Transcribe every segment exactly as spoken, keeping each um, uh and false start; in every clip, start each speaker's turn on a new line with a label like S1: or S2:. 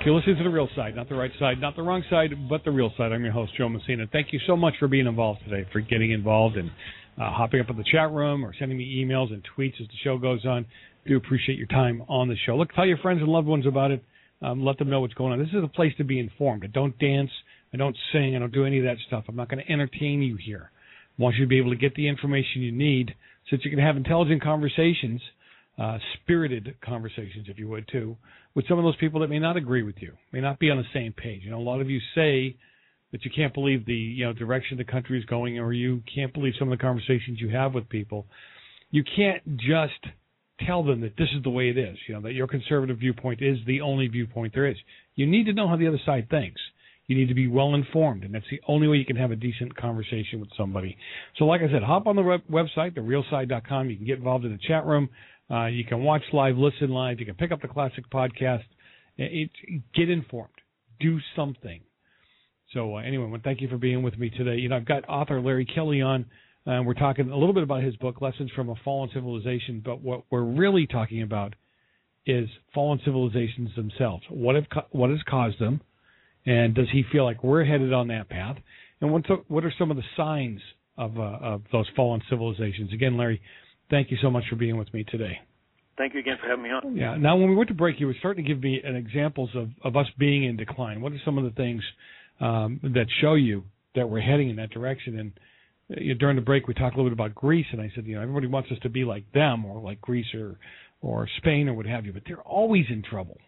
S1: You're listening to The Real Side, not the right side, not the wrong side, but the real side. I'm your host, Joe Messina. Thank you so much for being involved today, for getting involved and uh, hopping up in the chat room or sending me emails and tweets as the show goes on. Do appreciate your time on the show. Look, tell your friends and loved ones about it. Um, let them know what's going on. This is a place to be informed. I don't dance. I don't sing. I don't do any of that stuff. I'm not going to entertain you here. I want you to be able to get the information you need so that you can have intelligent conversations, uh, spirited conversations, if you would, too, with some of those people that may not agree with you, may not be on the same page. You know, a lot of you say that you can't believe the you know direction the country is going, or you can't believe some of the conversations you have with people. You can't just tell them that this is the way it is, you know, that your conservative viewpoint is the only viewpoint there is. You need to know how the other side thinks. You need to be well informed, and that's the only way you can have a decent conversation with somebody. So like I said, hop on the web- website, the real side dot com. You can get involved in the chat room. Uh, you can watch live, listen live. You can pick up the classic podcast. It, it, get informed. Do something. So uh, anyway, well, thank you for being with me today. You know, I've got author Larry Kelly on. Uh, we're talking a little bit about his book, Lessons from a Fallen Civilization, but what we're really talking about is fallen civilizations themselves. What have what has caused them, and does he feel like we're headed on that path? And what, what are some of the signs of, uh, of those fallen civilizations? Again, Larry, thank you so much for being with me today.
S2: Thank you again for having me on.
S1: Yeah. Now, when we went to break, you were starting to give me an examples of, of us being in decline. What are some of the things um, that show you that we're heading in that direction? And you know, during the break, we talked a little bit about Greece, and I said, you know, everybody wants us to be like them or like Greece or or Spain or what have you, but they're always in trouble.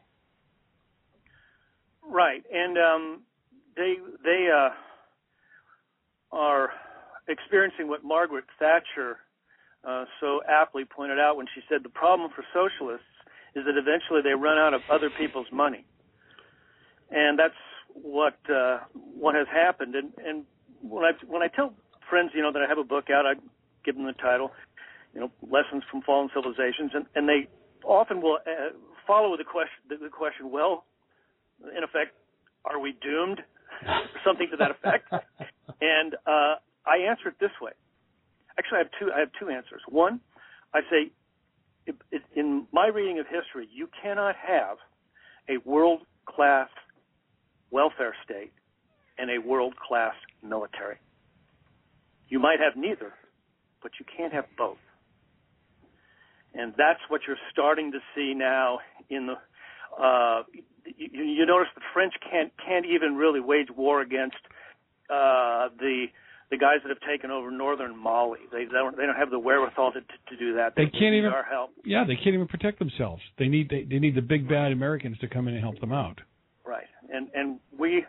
S2: Right, and um, they they uh, are experiencing what Margaret Thatcher uh, so aptly pointed out when she said the problem for socialists is that eventually they run out of other people's money, and that's what uh, what has happened. And, and when I when I tell friends, you know, that I have a book out, I give them the title, you know, Lessons from Fallen Civilizations, and, and they often will uh, follow the question, the, the question, well, in effect, are we doomed? Something to that effect. And uh, I answer it this way. Actually, I have two. I have two answers. One, I say, it, it, in my reading of history, you cannot have a world-class welfare state and a world-class military. You might have neither, but you can't have both. And that's what you're starting to see now in the uh, you, you notice the French can't can't even really wage war against uh, the the guys that have taken over northern Mali. They don't they don't have the wherewithal to to do that.
S1: They,
S2: they
S1: can't
S2: need
S1: even
S2: our help.
S1: Yeah, they can't even protect themselves. They need they, they need the big bad Americans to come in and help them out.
S2: Right. And and we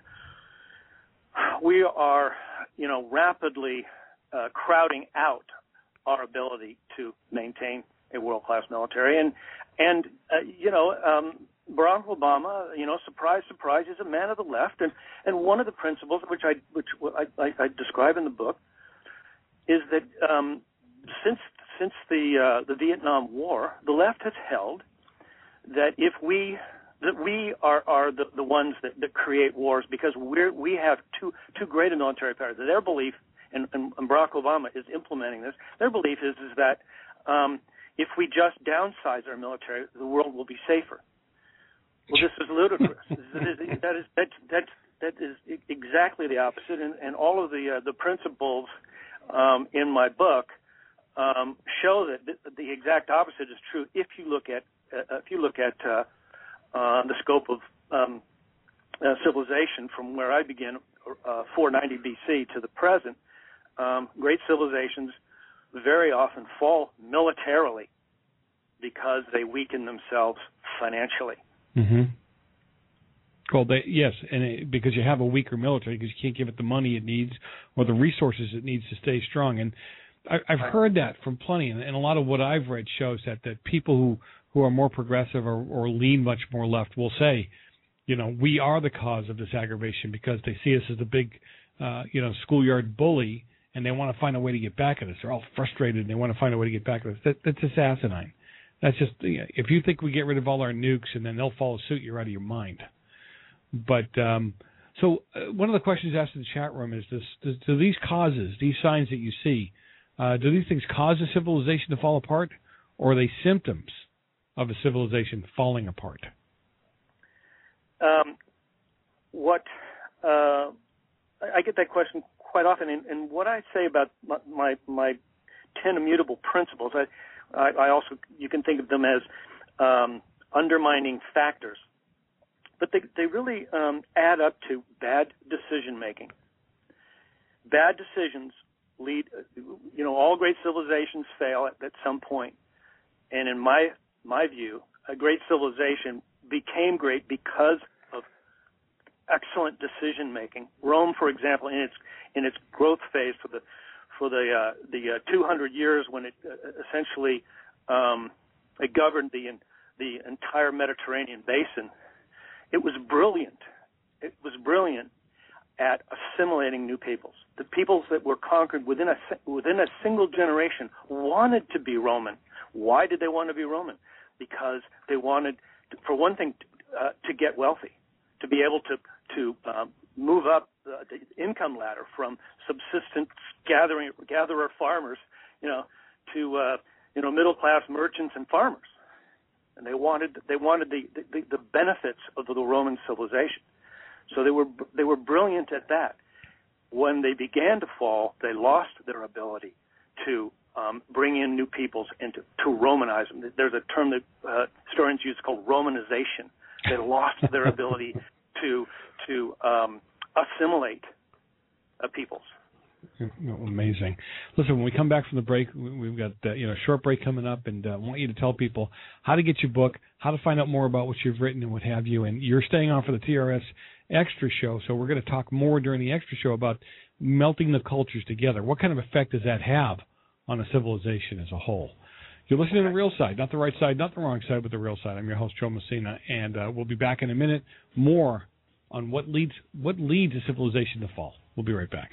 S2: we are, you know, rapidly Uh, crowding out our ability to maintain a world-class military. And, and uh, you know, um, Barack Obama, you know, surprise, surprise, is a man of the left. And, and one of the principles, which I which I, I, I describe in the book, is that um, since since the uh, the Vietnam War, the left has held that if we that we are, are the, the ones that, that create wars because we're we have too too great a military power. Their belief, And, and, and Barack Obama is implementing this, their belief is, is that um, if we just downsize our military, the world will be safer. Well, this is ludicrous. that, is, that, is, that, that, that is exactly the opposite, and, and all of the, uh, the principles um, in my book um, show that the, the exact opposite is true if you look at, uh, if you look at uh, uh, the scope of um, uh, civilization from where I began, uh, four ninety B C to the present. Um, great civilizations very often fall militarily because they weaken themselves financially.
S1: Mm-hmm. Well, they, yes, and it, because you have a weaker military, because you can't give it the money it needs or the resources it needs to stay strong. And I, I've heard that from plenty, and, and a lot of what I've read shows that, that people who, who are more progressive or, or lean much more left will say, you know, we are the cause of this aggravation because they see us as a big, uh, you know, schoolyard bully, and they want to find a way to get back at us. They're all frustrated, and they want to find a way to get back at us. That, that's just asinine. That's just, you know, if you think we get rid of all our nukes and then they'll follow suit, you're out of your mind. But um, so uh, one of the questions asked in the chat room is, this, do, do these causes, these signs that you see, uh, do these things cause a civilization to fall apart, or are they symptoms of a civilization falling apart?
S2: um, what uh, I get that question quite often, and, and what I say about my, my, my ten immutable principles, I, I, I also you can think of them as um, undermining factors, but they they really um, add up to bad decision making. Bad decisions lead, you know, all great civilizations fail at, at some point, and in my my view, a great civilization became great because of excellent decision making. Rome, for example, in its in its growth phase for the for the uh, the uh, two hundred years when it uh, essentially um, it governed the the entire Mediterranean basin, it was brilliant. It was brilliant at assimilating new peoples. The peoples that were conquered within a within a single generation wanted to be Roman. Why did they want to be Roman? Because they wanted, to, for one thing, uh, to get wealthy, to be able to to um, move up the, the income ladder from subsistence gathering gatherer farmers, you know, to uh, you know middle class merchants and farmers, and they wanted they wanted the the, the benefits of the Roman civilization. So they were they were brilliant at that. When they began to fall, they lost their ability to um, bring in new peoples and to, to Romanize them. There's a term that uh, historians use called Romanization. They lost their ability to to um, assimilate uh, peoples.
S1: Amazing. Listen, when we come back from the break, we've got uh, you know a short break coming up, and uh, I want you to tell people how to get your book, how to find out more about what you've written and what have you. And you're staying on for the T R S Extra Show, so we're going to talk more during the Extra Show about melting the cultures together. What kind of effect does that have on a civilization as a whole? You're listening to The Real Side, not the right side, not the wrong side, but The Real Side. I'm your host, Joe Messina, and uh, we'll be back in a minute. More on what leads what leads a civilization to fall. We'll be right back.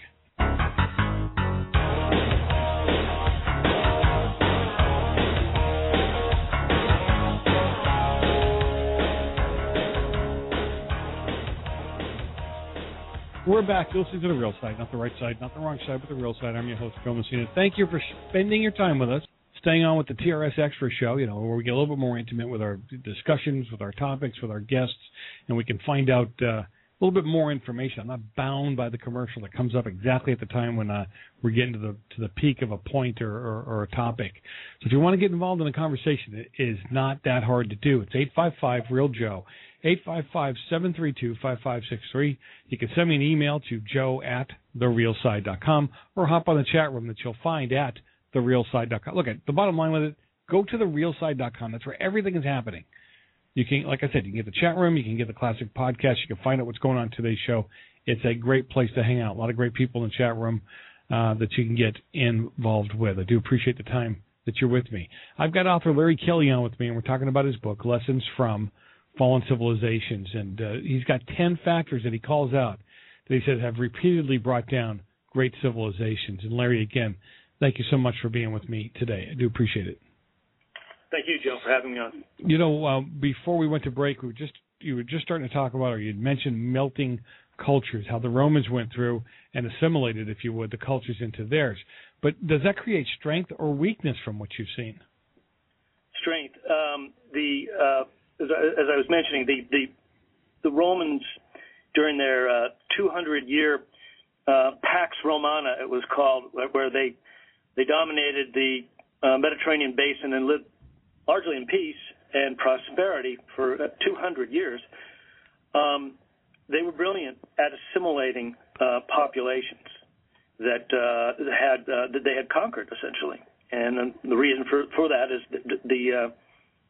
S1: We're back. You're listening to The Real Side, not the right side, not the wrong side, but The Real Side. I'm your host, Joe Messina. Thank you for spending your time with us, staying on with the T R S Extra Show, you know, where we get a little bit more intimate with our discussions, with our topics, with our guests, and we can find out uh, a little bit more information. I'm not bound by the commercial that comes up exactly at the time when uh, we're getting to the to the peak of a point or, or, or a topic. So if you want to get involved in the conversation, it is not that hard to do. It's eight five five, real Joe. eight five five, seven three two, five five six three. You can send me an email to joe at the real side dot com or hop on the chat room that you'll find at the real side dot com. Look, at the bottom line with it, go to the real side dot com. That's where everything is happening. You can, like I said, you can get the chat room, you can get the classic podcast, you can find out what's going on in today's show. It's a great place to hang out. A lot of great people in the chat room uh, that you can get involved with. I do appreciate the time that you're with me. I've got author Larry Kelly on with me, and we're talking about his book, Lessons from Fallen Civilizations, and uh, he's got ten factors that he calls out that he says have repeatedly brought down great civilizations. And Larry, again, thank you so much for being with me today. I do appreciate it.
S2: Thank you, Joe, for having me on.
S1: You know, uh, before we went to break, we were just you were just starting to talk about, or you'd mentioned melting cultures, how the Romans went through and assimilated, if you would, the cultures into theirs. But does that create strength or weakness from what you've seen?
S2: Strength. Um, the uh, As I, as I was mentioning, the, the the Romans, during their uh, two hundred year uh, Pax Romana, it was called, where they they dominated the uh, Mediterranean basin and lived largely in peace and prosperity for uh, two hundred years. Um, they were brilliant at assimilating uh, populations that uh, had uh, that they had conquered, essentially. And um, the reason for for that is the, the uh,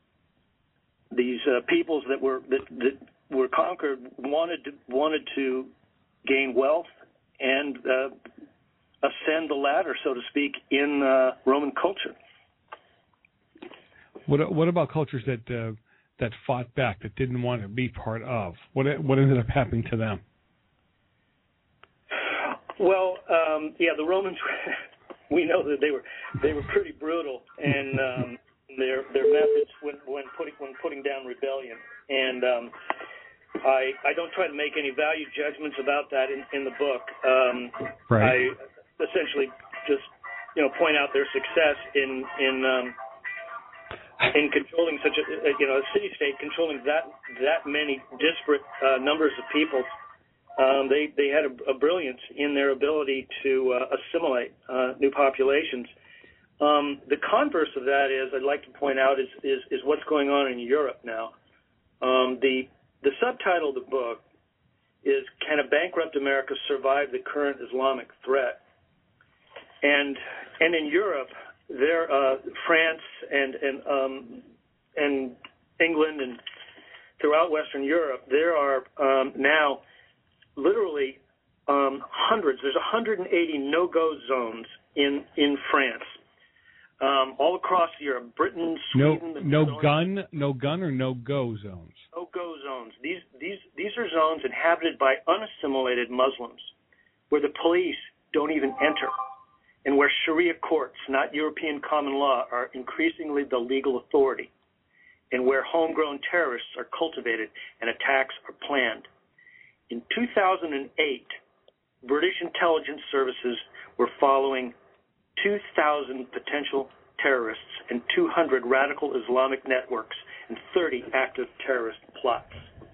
S2: These uh, peoples that were that, that were conquered wanted to wanted to gain wealth and uh, ascend the ladder, so to speak, in uh, Roman culture.
S1: What what about cultures that uh, that fought back, that didn't want to be part of? What what ended up happening to them?
S2: Well, um, yeah, the Romans. We know that they were they were pretty brutal, and um, their their methods when when putting when putting down rebellion. And um, I I don't try to make any value judgments about that in, in the book. Um,
S1: right.
S2: I essentially just you know point out their success in in um, in controlling such a you know a city state, controlling that that many disparate uh, numbers of people. Um, they they had a, a brilliance in their ability to uh, assimilate uh, new populations. Um, the converse of that is, I'd like to point out, is is, is what's going on in Europe now. Um, the the subtitle of the book is "Can a Bankrupt America Survive the Current Islamic Threat?" And and in Europe, there uh, France and and um, and England and throughout Western Europe, there are um, now literally um, hundreds. There's one hundred eighty no-go zones in in France, um, all across Europe, Britain, Sweden.
S1: No, no gun, no gun, or no-go zones.
S2: No-go zones. These these these are zones inhabited by unassimilated Muslims, where the police don't even enter, and where Sharia courts, not European common law, are increasingly the legal authority, and where homegrown terrorists are cultivated and attacks are planned. In two thousand eight, British intelligence services were following two thousand potential terrorists and two hundred radical Islamic networks and thirty active terrorist plots.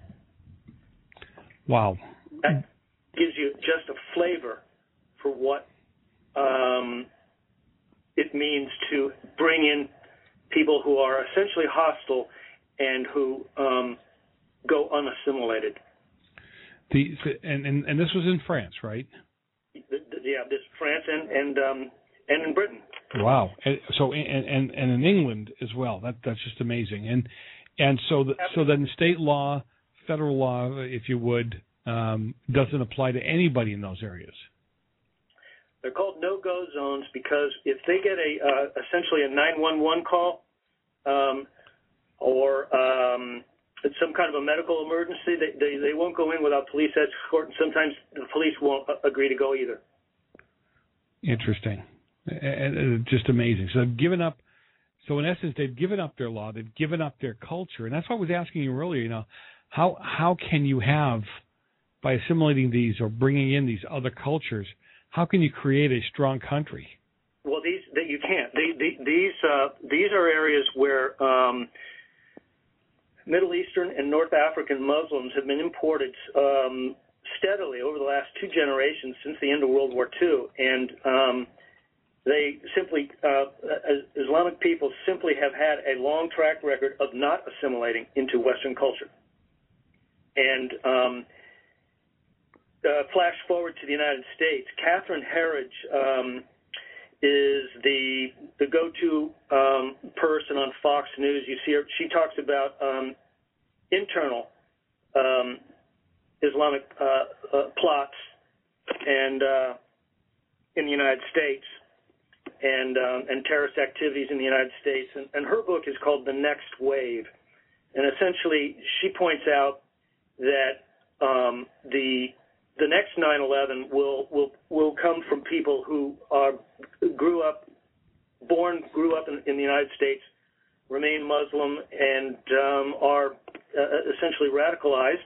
S1: Wow.
S2: That gives you just a flavor for what um, it means to bring in people who are essentially hostile and who um, go unassimilated.
S1: The, and, and and this was in France, right?
S2: The, the, yeah, this France and and um, and in Britain.
S1: Wow. And so and, and and in England as well. That that's just amazing. And and so the, so then state law, federal law, if you would, um, doesn't apply to anybody in those areas.
S2: They're called no-go zones because if they get a uh, essentially a nine one one call um, or um, it's some kind of a medical emergency, they, they, they won't go in without police escort, and sometimes the police won't agree to go either.
S1: Interesting. And just amazing. So they've given up, so in essence, they've given up their law, they've given up their culture. And that's what I was asking you earlier, you know, how how can you have, by assimilating these or bringing in these other cultures, how can you create a strong country?
S2: Well, these that you can't. They, they, these uh, these are areas where um, Middle Eastern and North African Muslims have been imported um, steadily over the last two generations since the end of World War Two, and um, they simply, uh, Islamic people simply have had a long track record of not assimilating into Western culture. And um, uh, flash forward to the United States, Catherine Herridge um, is the the go-to um, person on Fox News. You see her, she talks about um, internal um, Islamic uh, uh, plots and uh, in the United States and um, and terrorist activities in the United States. And, and her book is called The Next Wave. And essentially, she points out that um, the the next nine eleven will will will come from people who are grew up, born, grew up in, in the United States, remain Muslim, and um, are uh, essentially radicalized.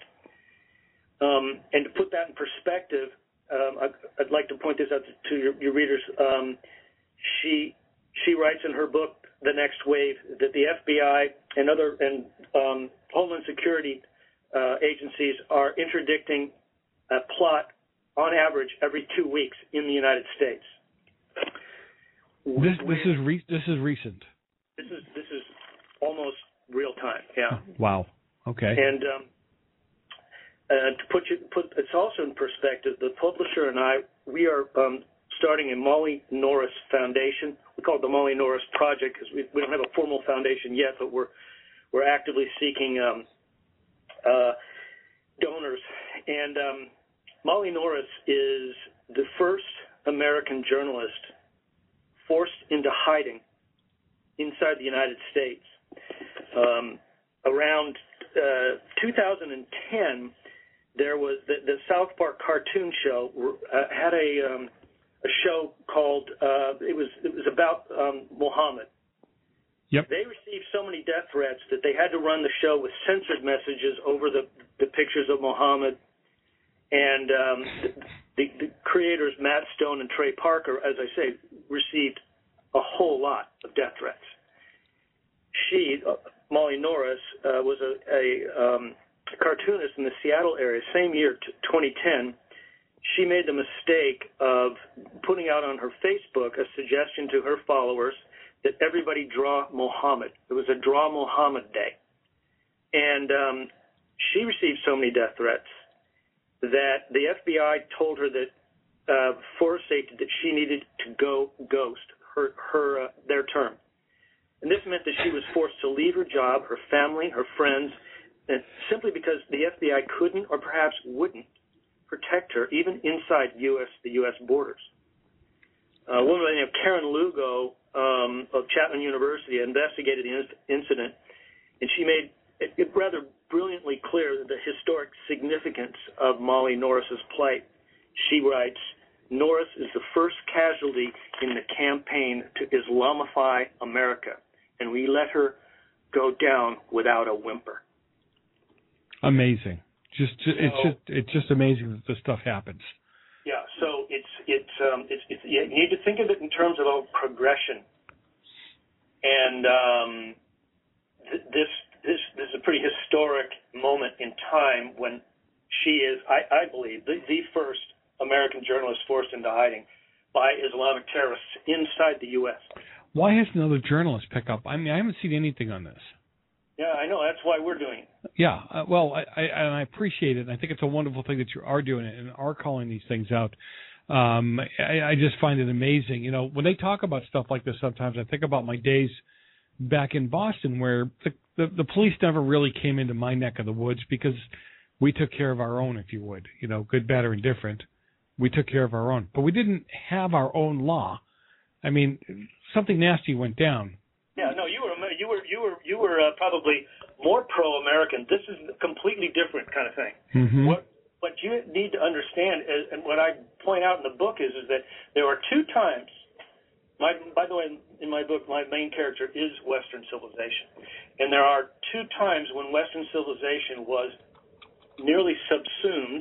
S2: Um, and to put that in perspective, um, I, I'd like to point this out to your, your readers. Um, she she writes in her book, The Next Wave, that the F B I and other and um, Homeland Security uh, agencies are interdicting a plot on average every two weeks in the United States.
S1: This this is re- this is recent.
S2: This is this is almost real time. Yeah.
S1: Wow. Okay.
S2: And um, uh, to put you put it's also in perspective, the publisher and I we are um, starting a Molly Norris Foundation. We call it the Molly Norris Project because we, we don't have a formal foundation yet, but we're we're actively seeking um, uh, donors. And um, Molly Norris is the first American journalist forced into hiding inside the United States. Um, around uh, two thousand ten, there was the, the South Park cartoon show uh, had a um, a show called uh, it was it was about um, Muhammad.
S1: Yep.
S2: They received so many death threats that they had to run the show with censored messages over the the pictures of Muhammad. And um, the, the, the creators, Matt Stone and Trey Parker, as I say, received a whole lot of death threats. she, uh, Molly Norris, uh, was a, a, um, a cartoonist in the Seattle area. Same year, t- twenty ten, she made the mistake of putting out on her Facebook a suggestion to her followers that everybody draw Muhammad. It was a Draw Muhammad Day. And um, she received so many death threats that the F B I told her that, uh, for her safety, that she needed to go ghost, her, her uh, their term. And this meant that she was forced to leave her job, her family, her friends, and simply because the F B I couldn't or perhaps wouldn't protect her, even inside U S the U S borders. Uh, a woman by the name of Karen Lugo um, of Chapman University investigated the in- incident, and she made it, it rather brilliantly clear the historic significance of Molly Norris's plight. She writes, "Norris is the first casualty in the campaign to Islamify America, and we let her go down without a whimper."
S1: Amazing. Just,
S2: so,
S1: it's just it's just amazing that this stuff happens.
S2: Yeah. So it's it's um, it's, it's you need to think of it in terms of a progression, and um, th- this this this is a pretty historic moment in time when she is, I, I believe, the, the first American journalist forced into hiding by Islamic terrorists inside the U S.
S1: Why hasn't another journalist pick up? I mean, I haven't seen anything on this.
S2: Yeah, I know. That's why we're doing it.
S1: Yeah, uh, well, I, I, and I appreciate it. And I think it's a wonderful thing that you are doing it and are calling these things out. Um, I, I just find it amazing. You know, when they talk about stuff like this, sometimes I think about my days back in Boston, where the, the, the police never really came into my neck of the woods because we took care of our own, if you would. You know, good, bad, or indifferent. We took care of our own, but we didn't have our own law. I mean, something nasty went down.
S2: Yeah, no, you were you were you were you were uh, probably more pro-American. This is a completely different kind of thing.
S1: Mm-hmm.
S2: What what you need to understand is, and what I point out in the book is, is that there are two times. My, by the way, in my book, my main character is Western civilization, and there are two times when Western civilization was nearly subsumed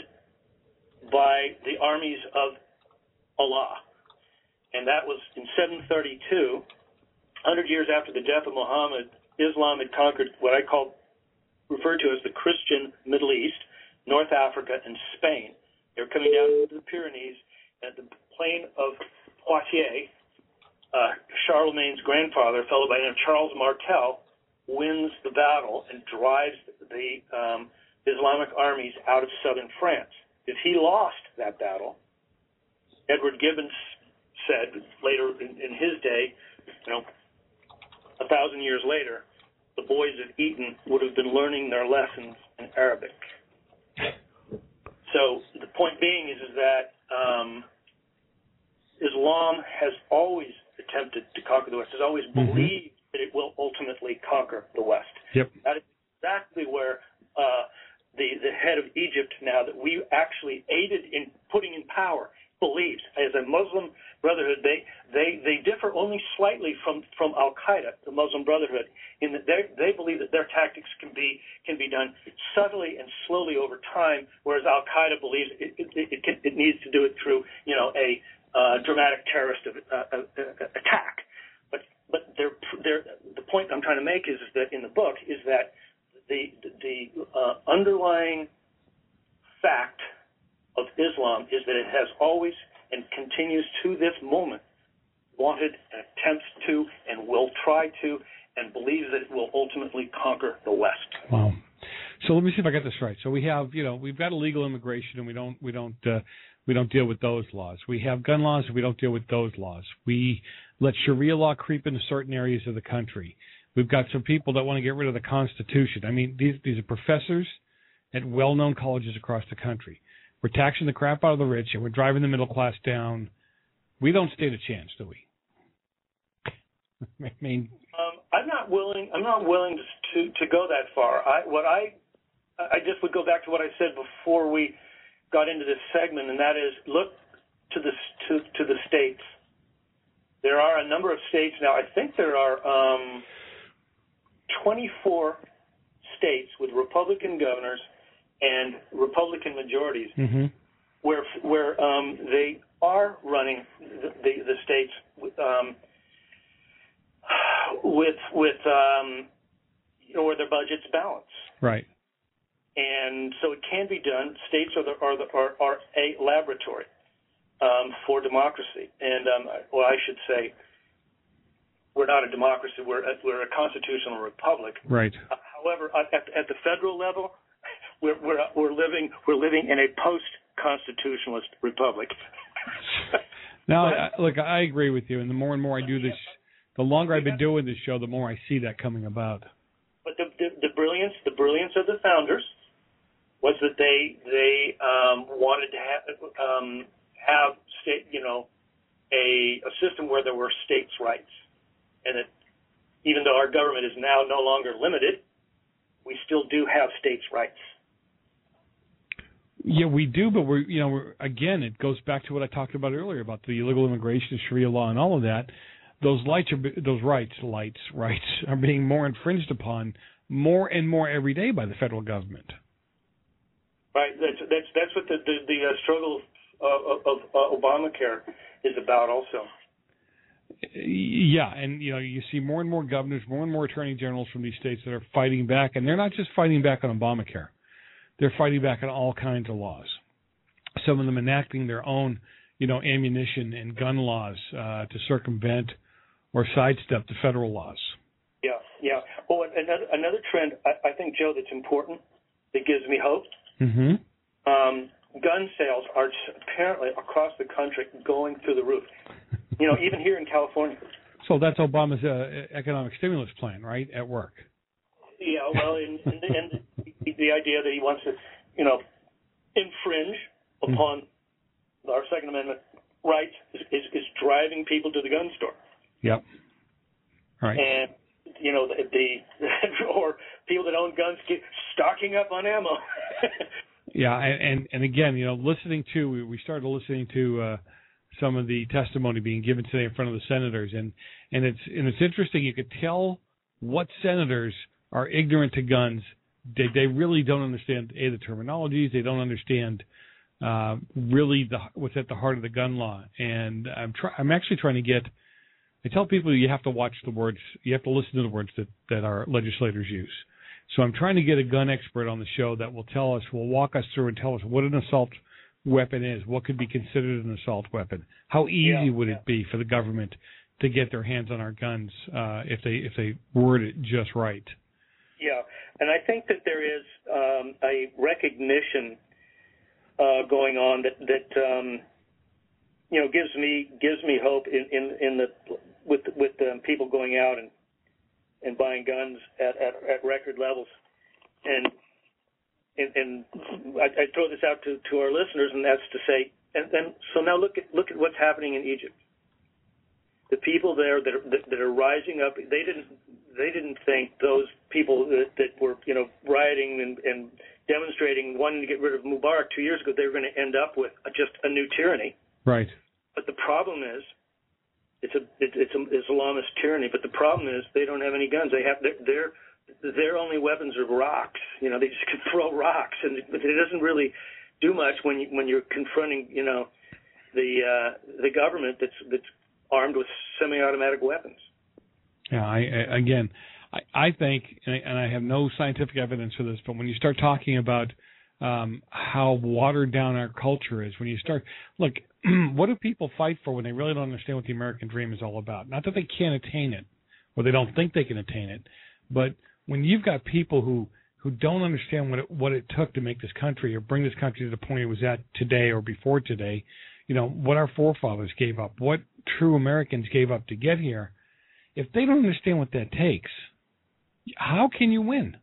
S2: by the armies of Allah, and that was in seven thirty-two. one hundred years after the death of Muhammad, Islam had conquered what I call, referred to as the Christian Middle East, North Africa, and Spain. They were coming down into the Pyrenees at the plain of Poitiers. Uh, Charlemagne's grandfather, a fellow by the name of Charles Martel, wins the battle and drives the um, Islamic armies out of southern France. If he lost that battle, Edward Gibbons said later in, in his day, you know, a thousand years later, the boys at Eton would have been learning their lessons in Arabic. So the point being is, is that um, Islam has always attempted to conquer the West, has always
S1: mm-hmm.
S2: believed that it will ultimately conquer the West.
S1: Yep.
S2: That is exactly where uh, the, the head of Egypt now that we actually aided in putting in power believes. As a Muslim Brotherhood, they, they, they differ only slightly from, from Al-Qaeda, the Muslim Brotherhood, in that they, they believe that their tactics can be can be done subtly and slowly over time, whereas Al-Qaeda believes it, it, it, can, it needs to do it through, you know, a uh, dramatic terrorist uh, uh, uh, attack. But but they're, they're, the point I'm trying to make is, is that in the book is that the, the uh, underlying fact of Islam is that it has always and continues to this moment wanted and attempts to and will try to and believes that it will ultimately conquer the West.
S1: Wow. So let me see if I got this right. So we have, you know, we've got illegal immigration, and we don't, we don't, uh, we don't deal with those laws. We have gun laws, and we don't deal with those laws. We let Sharia law creep into certain areas of the country. We've got some people that want to get rid of the Constitution. I mean, these these are professors at well-known colleges across the country. We're taxing the crap out of the rich, and we're driving the middle class down. We don't stand a chance, do we? I mean,
S2: um, I'm not willing. I'm not willing to to, to go that far. I, what I I just would go back to what I said before we got into this segment, and that is look to the to to the states. There are a number of states now. I think there are um, twenty-four states with Republican governors and Republican majorities,
S1: mm-hmm.
S2: where where um, they are running the, the, the states um, with with um, you know, where their budget's balanced.
S1: Right.
S2: And so it can be done. States are the, are, the, are, are a laboratory um, for democracy. And um, well, I should say, we're not a democracy. We're a, we're a constitutional republic.
S1: Right.
S2: Uh, however, at, at the federal level, we're we're we're living we're living in a post-constitutionalist republic.
S1: Now, I, look, I agree with you. And the more and more I do this, the longer I've been doing this show, the more I see that coming about.
S2: But the the, the brilliance the brilliance of the founders was that they they um, wanted to have um, have state you know a a system where there were states' rights. And that even though our government is now no longer limited, we still do have states' rights.
S1: Yeah, we do, but we're you know we're, again, it goes back to what I talked about earlier about the illegal immigration, Sharia law, and all of that. Those rights are those rights, lights, rights are being more infringed upon more and more every day by the federal government.
S2: Right. That's that's that's what the the, the uh, struggle of, of, of Obamacare is about, also.
S1: Yeah, and you know you see more and more governors, more and more attorney generals from these states that are fighting back, and they're not just fighting back on Obamacare; they're fighting back on all kinds of laws. Some of them enacting their own, you know, ammunition and gun laws uh, to circumvent or sidestep the federal laws.
S2: Yeah, yeah. Oh, another another trend I, I think, Joe, that's important that gives me hope.
S1: Mm-hmm.
S2: Um, gun sales are apparently across the country going through the roof. You know, even here in California.
S1: So that's Obama's uh, economic stimulus plan, right, at work?
S2: Yeah, well, and, and, and the, the idea that he wants to, you know, infringe upon mm-hmm. our Second Amendment rights is, is, is driving people to the gun store.
S1: Yep. All right.
S2: And, you know, the, the or people that own guns get stocking up on ammo.
S1: Yeah, and and again, you know, listening to we started listening to uh, some of the testimony being given today in front of the senators, and and it's and it's interesting. You could tell what senators are ignorant to guns. They they really don't understand a the terminologies. They don't understand uh, really the what's at the heart of the gun law. And I'm try, I'm actually trying to get. I tell people you have to watch the words. You have to listen to the words that that our legislators use. So I'm trying to get a gun expert on the show that will tell us, will walk us through and tell us what an assault weapon is, what could be considered an assault weapon, how easy
S2: yeah,
S1: would
S2: yeah.
S1: it be for the government to get their hands on our guns uh, if they if they word it just right.
S2: Yeah, and I think that there is um, a recognition uh, going on that that um, you know gives me gives me hope in in, in the with with um, people going out and. and buying guns at, at, at record levels. And and, and I, I throw this out to, to our listeners, and that's to say, and, and so now look at look at what's happening in Egypt. The people there that are, that, that are rising up, they didn't they didn't think those people that, that were you know rioting and, and demonstrating, wanting to get rid of Mubarak two years ago, they were going to end up with just a new tyranny.
S1: Right.
S2: But the problem is, It's a it's a Islamist tyranny, but the problem is they don't have any guns. They have their their, their only weapons are rocks. You know, they just can throw rocks, and it, it doesn't really do much when you when you're confronting you know the uh, the government that's that's armed with semi-automatic weapons.
S1: Yeah, I, I again, I, I think, and I, and I have no scientific evidence for this, but when you start talking about um, how watered down our culture is, when you start look. What do people fight for when they really don't understand what the American dream is all about? Not that they can't attain it, or they don't think they can attain it, but when you've got people who, who don't understand what it, what it took to make this country or bring this country to the point it was at today or before today, you know, what our forefathers gave up, what true Americans gave up to get here, if they don't understand what that takes, how can you win?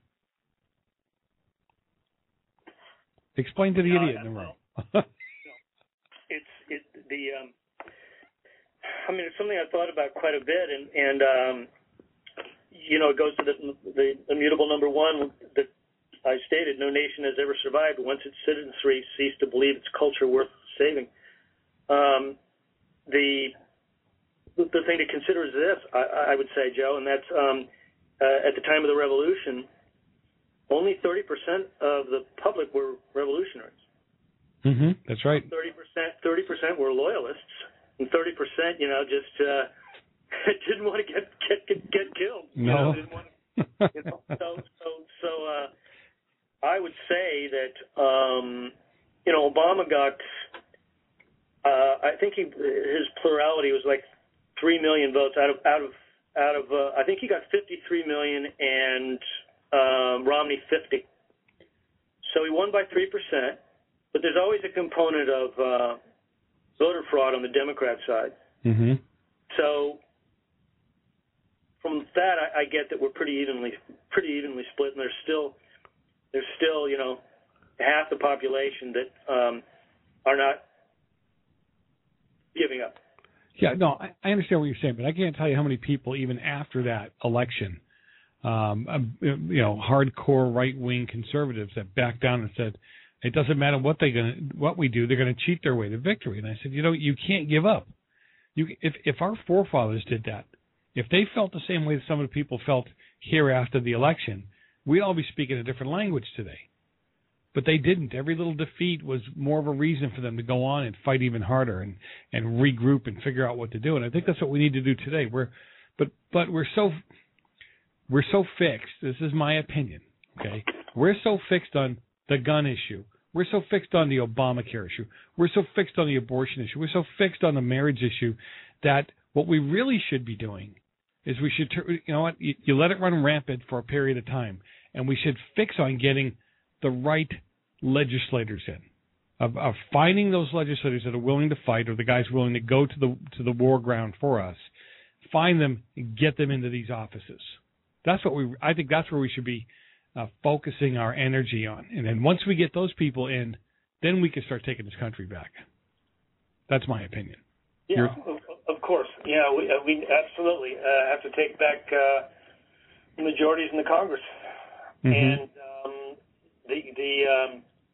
S1: Explain to the
S2: no,
S1: idiot in the room.
S2: It's it the um, I mean it's something I thought about quite a bit, and and um, you know it goes to the the immutable number one that I stated: no nation has ever survived once its citizenry ceased to believe its culture worth saving. Um, the the thing to consider is this, I, I would say, Joe, and that's um, uh, at the time of the revolution, only thirty percent of the public were revolutionaries.
S1: Mm-hmm. That's right.
S2: Thirty percent, thirty percent were loyalists, and thirty percent, you know, just uh, didn't want to get get get, get killed.
S1: No.
S2: You know, didn't want to, you know, so so so uh, I would say that um, you know Obama got uh, I think he his plurality was like three million votes out of out of out of uh, I think he got fifty-three million and um, Romney fifty. So he won by three percent, but there's always a component of uh, voter fraud on the Democrat side.
S1: Mm-hmm.
S2: So from that, I, I get that we're pretty evenly, pretty evenly split, and there's still, there's still, you know, half the population that um, are not giving up.
S1: Yeah, no, I, I understand what you're saying, but I can't tell you how many people, even after that election, um, uh, you know, hardcore right-wing conservatives that backed down and said, it doesn't matter what they gonna, what we do, they're going to cheat their way to victory. And I said, you know, you can't give up. You, if if our forefathers did that, if they felt the same way that some of the people felt here after the election, we'd all be speaking a different language today. But they didn't. Every little defeat was more of a reason for them to go on and fight even harder and, and regroup and figure out what to do. And I think that's what we need to do today. We're, but but we're so we're so fixed. This is my opinion. Okay, we're so fixed on the gun issue. We're so fixed on the Obamacare issue. We're so fixed on the abortion issue. We're so fixed on the marriage issue that what we really should be doing is we should, you know what, you, you let it run rampant for a period of time, and we should fix on getting the right legislators in, of, of finding those legislators that are willing to fight or the guys willing to go to the to the war ground for us, find them and get them into these offices. That's what we, I think that's where we should be Uh, focusing our energy on. And then once we get those people in, then we can start taking this country back. That's my opinion.
S2: Yeah, of, of course. Yeah, we, uh, we absolutely uh, have to take back uh, majorities in the Congress. Mm-hmm. And um, the the um,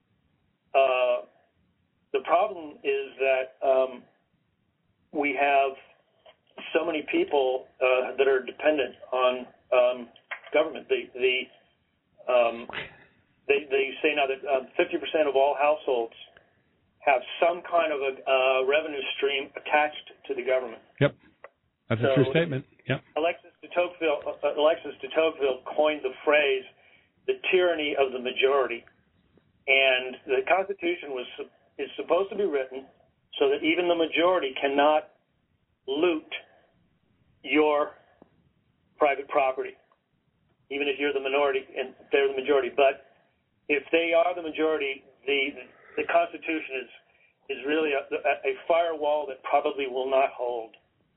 S2: uh, the problem is that um, we have so many people uh, that are dependent on um, government. The the Um, they, they say now that uh, fifty percent of all households have some kind of a uh, revenue stream attached to the government.
S1: Yep, that's so a true statement. Yep.
S2: Alexis de Tocqueville, uh, Alexis de Tocqueville coined the phrase "the tyranny of the majority," and the Constitution was is supposed to be written so that even the majority cannot loot your private property, even if you're the minority and they're the majority. But if they are the majority, the the Constitution is is really a, a firewall that probably will not hold.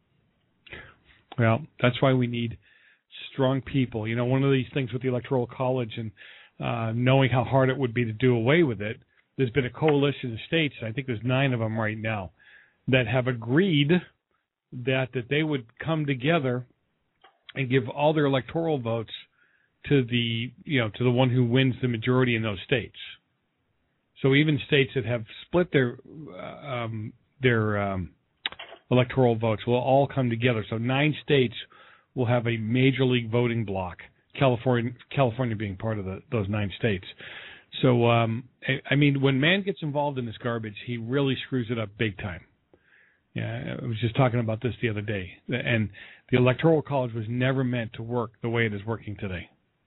S1: Well, that's why we need strong people. You know, one of these things with the Electoral College and uh, knowing how hard it would be to do away with it, there's been a coalition of states, I think there's nine of them right now, that have agreed that that they would come together and give all their electoral votes to the, you know, to the one who wins the majority in those states. So even states that have split their uh, um, their um, electoral votes will all come together. So nine states will have a major league voting block. California, California being part of the, those nine states. So um, I, I mean, when man gets involved in this garbage, he really screws it up big time. Yeah, I was just talking about this the other day, and the Electoral College was never meant to work the way it is working today.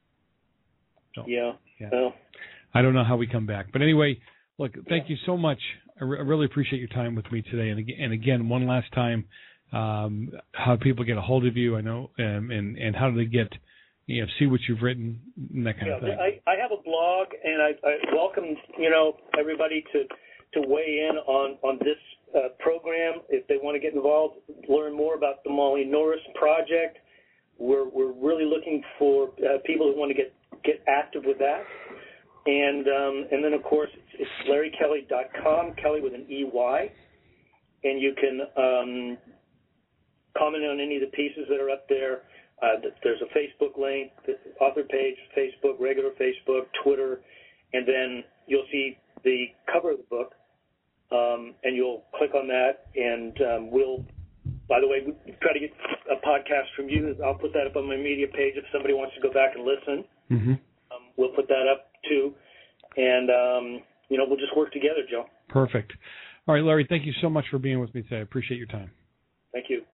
S1: So,
S2: yeah.
S1: yeah.
S2: Well,
S1: I don't know how we come back. But anyway, look, thank yeah. you so much. I, re- I really appreciate your time with me today. And again, and again one last time, um, how do people get a hold of you? I know, um, and, and how do they get, you know, see what you've written and that kind
S2: yeah,
S1: of thing.
S2: I, I have a blog, and I, I welcome, you know, everybody to, to weigh in on, on this uh, program. If they want to get involved, learn more about the Molly Norris Project. We're, we're really looking for uh, people who want to get get active with that. And um, and then, of course, it's, it's larry kelly dot com, Kelly with an E Y. And you can um, comment on any of the pieces that are up there. Uh, there's a Facebook link, the author page, Facebook, regular Facebook, Twitter, and then you'll see the cover of the book, um, and you'll click on that, and um, we'll, by the way, we try to get a podcast from you. I'll put that up on my media page if somebody wants to go back and listen. Mm-hmm. Um, we'll put that up, too, and, um, you know, we'll just work together, Joe.
S1: Perfect. All right, Larry, thank you so much for being with me today. I appreciate your time.
S2: Thank you.